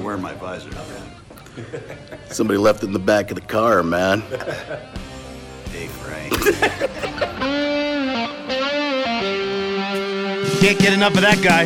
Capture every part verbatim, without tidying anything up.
wearing my visor. Somebody left it in the back of the car, man. Hey, Frank. Can't get enough of that guy.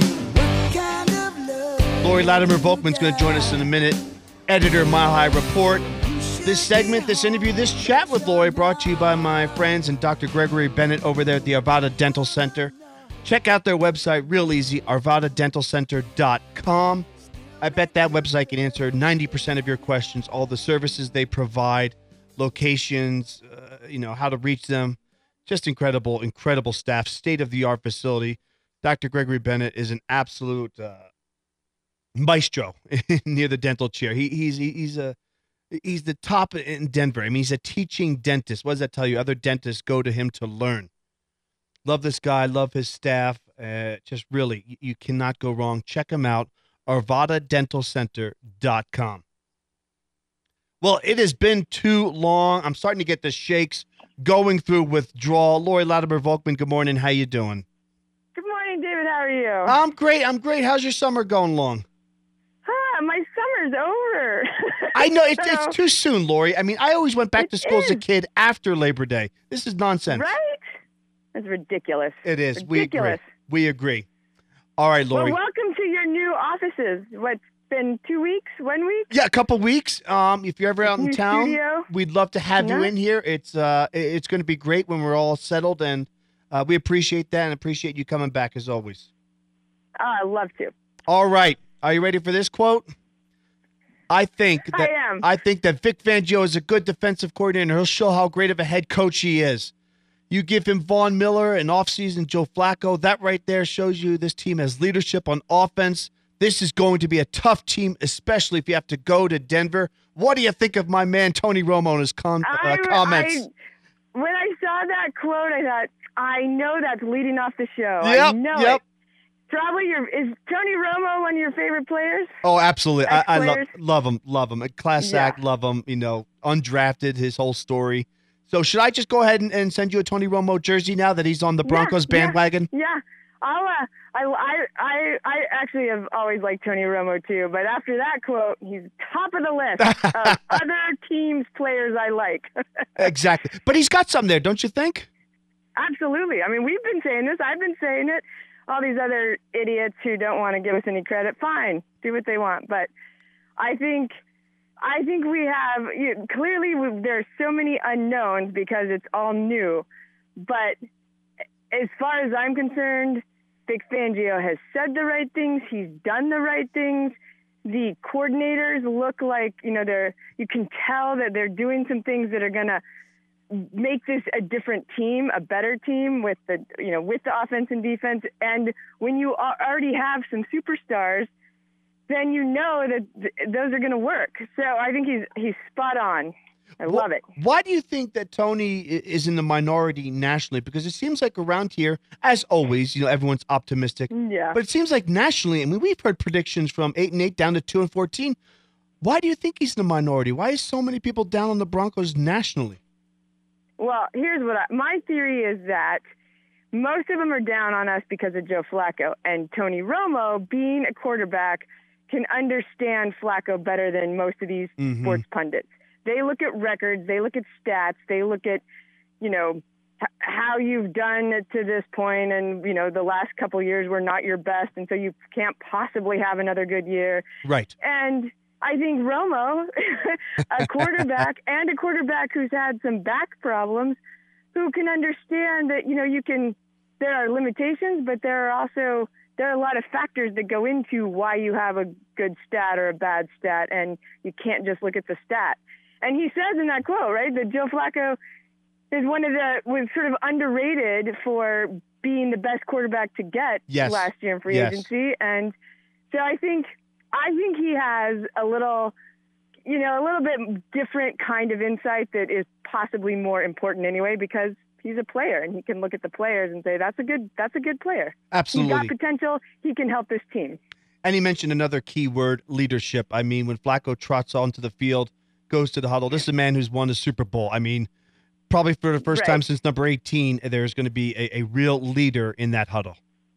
Lori Latimer Volkman's going to join us in a minute. Editor, Mile High Report. This segment, this interview, this chat with Lori brought to you by my friends and Doctor Gregory Bennett over there at the Arvada Dental Center. Check out their website, real easy, arvada dental center dot com. I bet that website can answer ninety percent of your questions, all the services they provide, locations, uh, you know, how to reach them. Just incredible, incredible staff, state-of-the-art facility. Doctor Gregory Bennett is an absolute uh, maestro near the dental chair. He, he's he's a he's the top in Denver. I mean, he's a teaching dentist. What does that tell you? Other dentists go to him to learn. Love this guy. Love his staff. Uh, just really, you, you cannot go wrong. Check him out. arvada dental center dot com. Well, it has been too long. I'm starting to get the shakes, going through withdrawal. Lori Latimer Volkman, good morning. How you doing? Good morning, David. How are you? I'm great. I'm great. How's your summer going along? Huh, my summer's over. I know. It's, So- it's too soon, Lori. I mean, I always went back It to school as a is. kid after Labor Day. This is nonsense. Right? That's ridiculous. It is. We agree. Ridiculous. We agree. All right, Well, Lori. welcome to your new offices. What's been two weeks, one week? Yeah, a couple weeks. Um, if you're ever out in New town, studio. we'd love to have you Yeah. in here. It's uh, it- it's going to be great when we're all settled, and uh, we appreciate that and appreciate you coming back as always. Oh, I love to. All right, are you ready for this quote? I think I that am. I think that Vic Fangio is a good defensive coordinator. He'll show how great of a head coach he is. You give him Von Miller and offseason Joe Flacco. That right there shows you this team has leadership on offense. This is going to be a tough team, especially if you have to go to Denver. What do you think of my man Tony Romo and his com- uh, I, comments? I, when I saw that quote, I thought, I know that's leading off the show. I Yep, know yep. it. Probably your is Tony Romo one of your favorite players? Oh, absolutely. I, I love Ex-players? love him. Love him. A class Yeah. act. Love him. You know, undrafted, his whole story. So should I just go ahead and, and send you a Tony Romo jersey now that he's on the Broncos Yeah, yeah. bandwagon? Yeah, I'll. Uh, I, I, I, I actually have always liked Tony Romo too, but after that quote, he's top of the list of other teams' players I like. Exactly. But he's got some there, don't you think? Absolutely. I mean, we've been saying this. I've been saying it. All these other idiots who don't want to give us any credit, fine, do what they want. But I think, I think we have you, clearly we, there's so many unknowns because it's all new. But as far as I'm concerned, Vic Fangio has said the right things. He's done the right things. The coordinators look like, you know, they're, you can tell that they're doing some things that are going to make this a different team, a better team with the, you know, with the offense and defense. And when you al- already have some superstars, then you know that th- those are going to work. So I think he's, he's spot on. I love it. Why do you think that Tony i- is in the minority nationally? Because it seems like around here, as always, you know, everyone's optimistic. Yeah. But it seems like nationally, I mean, we've heard predictions from eight and eight down to two and fourteen. Why do you think he's in the minority? Why is so many people down on the Broncos nationally? Well, here's what I, my theory is that most of them are down on us because of Joe Flacco, and Tony Romo, being a quarterback, can understand Flacco better than most of these Mhm. sports pundits. They look at records, they look at stats, they look at, you know, h- how you've done it to this point, and you know the last couple of years were not your best, and so you can't possibly have another good year. Right. And I think Romo, a quarterback and a quarterback who's had some back problems, who can understand that, you know, you can, there are limitations, but there are also, there are a lot of factors that go into why you have a good stat or a bad stat, and you can't just look at the stat. And he says in that quote, right, that Joe Flacco is one of the, was sort of underrated for being the best quarterback to get Yes. last year in free Yes. agency. And so I think, I think he has a little, you know, a little bit different kind of insight that is possibly more important anyway, because he's a player and he can look at the players and say, that's a good, that's a good player. Absolutely. He's got potential. He can help this team. And he mentioned another key word, leadership. I mean, when Flacco trots onto the field, goes to the huddle, this is a man who's won the Super Bowl. I mean, probably for the first Right. time since number eighteen, there's going to be a, a real leader in that huddle.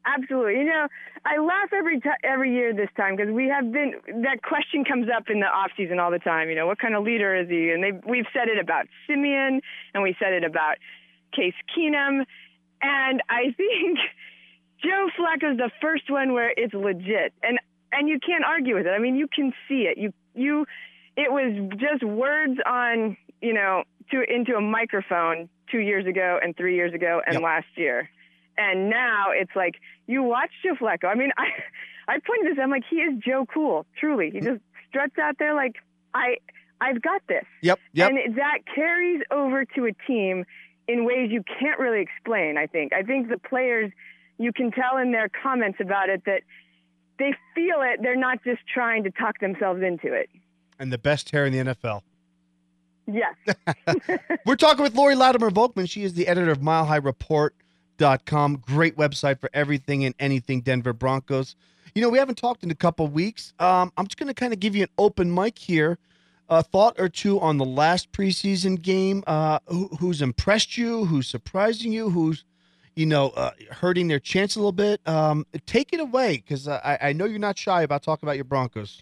Absolutely. You know, I laugh every t- every year this time because we have been, that question comes up in the off season all the time. You know, what kind of leader is he? And they we've said it about Simeon, and we said it about Case Keenum. And I think Joe Flacco's the first one where it's legit. And and you can't argue with it. I mean, you can see it. You you it was just words on, you know, to into a microphone two years ago and three years ago and yep. last year. And now it's like, you watch Joe Flacco. I mean, I I pointed this, I'm like, he is Joe Cool, truly. He just struts out there like, I, I've got this. Yep, yep. And that carries over to a team in ways you can't really explain, I think. I think the players, you can tell in their comments about it that they feel it. They're not just trying to talk themselves into it. And the best hair in the N F L. Yes. We're talking with Lori Latimer Volkman. She is the editor of Mile High Report. Dot com. Great website for everything and anything Denver Broncos. You know, we haven't talked in a couple weeks. Um, I'm just going to kind of give you an open mic here. A thought or two on the last preseason game. Uh, who, who's impressed you? Who's surprising you? Who's, you know, uh, hurting their chance a little bit? Um, take it away, because uh, I, I know you're not shy about talking about your Broncos.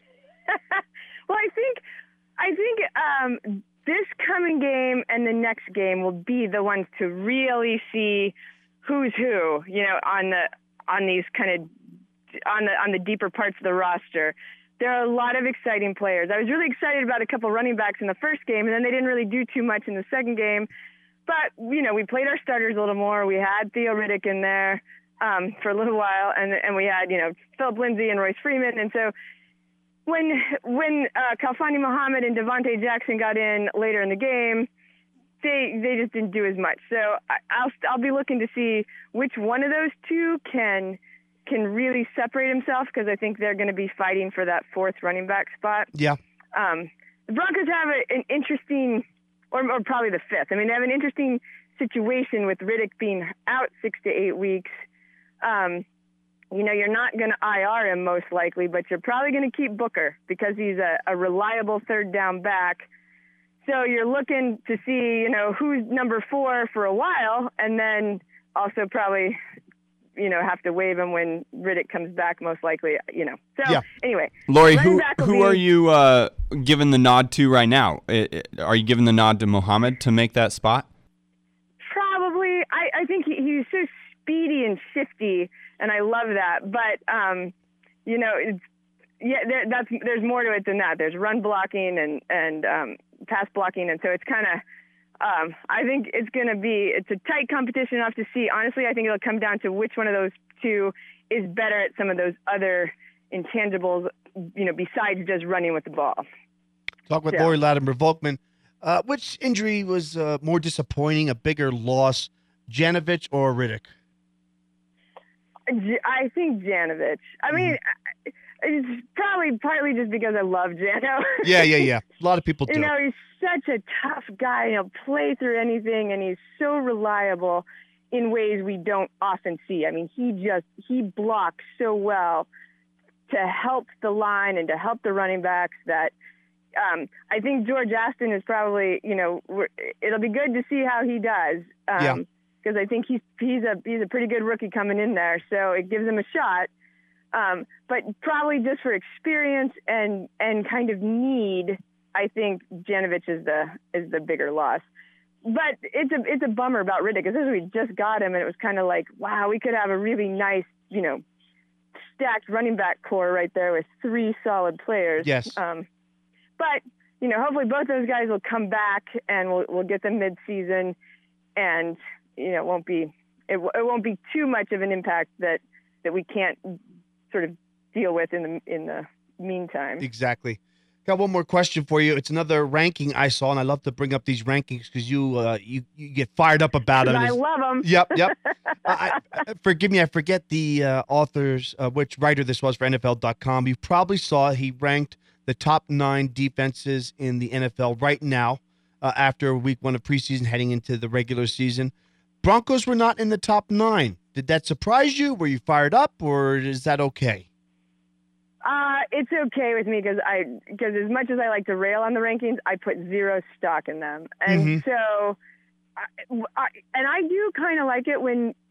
Well, I think, I think um, this coming game and the next game will be the ones to really see who's who, you know, on the on these kind of on the on the deeper parts of the roster. There are a lot of exciting players. I was really excited about a couple running backs in the first game, and then they didn't really do too much in the second game. But you know, we played our starters a little more. We had Theo Riddick in there um, for a little while, and and we had you know Philip Lindsay and Royce Freeman. And so when when uh, Khalfani Muhammad and Devontae Jackson got in later in the game, They they just didn't do as much. So I, I'll I'll be looking to see which one of those two can can really separate himself, because I think they're going to be fighting for that fourth running back spot. Yeah. Um, the Broncos have a, an interesting, or, or probably the fifth. I mean, they have an interesting situation with Riddick being out six to eight weeks. Um, you know, you're not going to I R him most likely, but you're probably going to keep Booker because he's a, a reliable third down back. So you're looking to see, you know, who's number four for a while, and then also probably, you know, have to waive him when Riddick comes back, most likely, you know. So yeah. anyway, Lori, who who be, are you uh, giving the nod to right now? Are you giving the nod to Muhammad to make that spot? Probably. I, I think he, he's so speedy and shifty, and I love that. But um, you know, it's, yeah, there, that's there's more to it than that. There's run blocking and and um, pass blocking, and so it's kind of. Um, I think it's going to be it's a tight competition enough to see. Honestly, I think it'll come down to which one of those two is better at some of those other intangibles, you know, besides just running with the ball. Talk with Yeah. Lori Latimer Volkman. Uh, which injury was uh, more disappointing, a bigger loss, Janovich or Riddick? I think Janovich. I mean, mm-hmm. it's probably partly just because I love Jano. Yeah, yeah, yeah. A lot of people do. You know, he's such a tough guy. He'll play through anything, and he's so reliable in ways we don't often see. I mean, he just he blocks so well to help the line and to help the running backs that um, I think George Aston is probably, you know, we're, it'll be good to see how he does. Um, yeah. Because I think he's he's a he's a pretty good rookie coming in there, so it gives him a shot. Um, but probably just for experience and and kind of need, I think Janovich is the is the bigger loss. But it's a it's a bummer about Riddick, because we just got him, and it was kind of like, wow, we could have a really nice, you know, stacked running back core right there with three solid players. Yes. Um, but you know, hopefully both those guys will come back, and we'll we'll get them mid-season, and you know, it won't be it, it won't be too much of an impact that that we can't sort of deal with in the in the meantime. Exactly. Got one more question for you. It's another ranking I saw, and I love to bring up these rankings because you uh, you you get fired up about them. I love them. Yep, yep. I, I, forgive me, I forget the uh, authors, uh, which writer this was for N F L dot com. You probably saw he ranked the top nine defenses in the N F L right now uh, after week one of preseason, heading into the regular season. Broncos were not in the top nine. Did that surprise you? Were you fired up, or is that okay? Uh, it's okay with me because I because as much as I like to rail on the rankings, I put zero stock in them, and Mm-hmm. so, I, I, and I do kind of like it when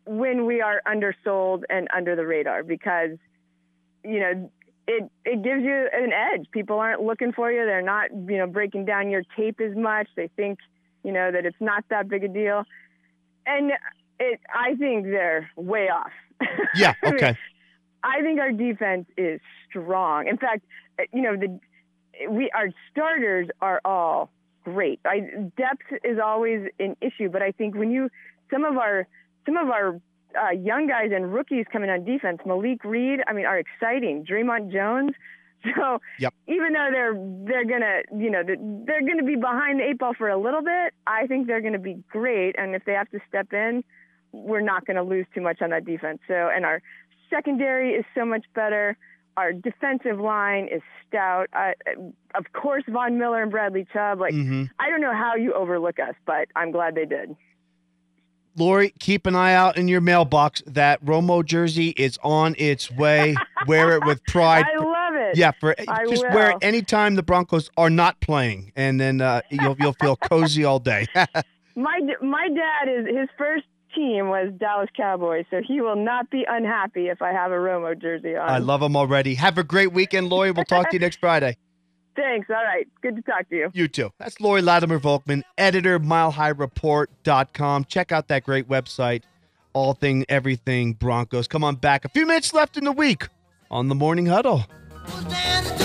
when we are undersold and under the radar, because, you know, it, it gives you an edge. People aren't looking for you. They're not, you know, breaking down your tape as much. They think, you know, that it's not that big a deal. And it, I think they're way off. Yeah. I mean, Okay. I think our defense is strong. In fact, you know, the we our starters are all great. I, depth is always an issue, but I think when you some of our some of our uh, young guys and rookies coming on defense, Malik Reed, I mean, are exciting. Draymond Jones. So Yep. even though they're they're gonna you know they're gonna be behind the eight ball for a little bit, I think they're gonna be great. And if they have to step in, we're not gonna lose too much on that defense. So and our secondary is so much better. Our defensive line is stout. Uh, of course, Von Miller and Bradley Chubb. Like, Mm-hmm. I don't know how you overlook us, but I'm glad they did. Lori, keep an eye out in your mailbox. That Romo jersey is on its way. Wear it with pride. I love it. Yeah, for I just will. wear it anytime the Broncos are not playing, and then uh, you'll you'll feel cozy all day. My my dad is his first team was Dallas Cowboys, so he will not be unhappy if I have a Romo jersey on. I love them already. Have a great weekend, Lori. We'll talk to you next Friday. Thanks. All right. Good to talk to you. You too. That's Lori Latimer Volkman, editor, mile high report dot com. Check out that great website, all thing, everything Broncos. Come on back. A few minutes left in the week on the Morning Huddle. Was down to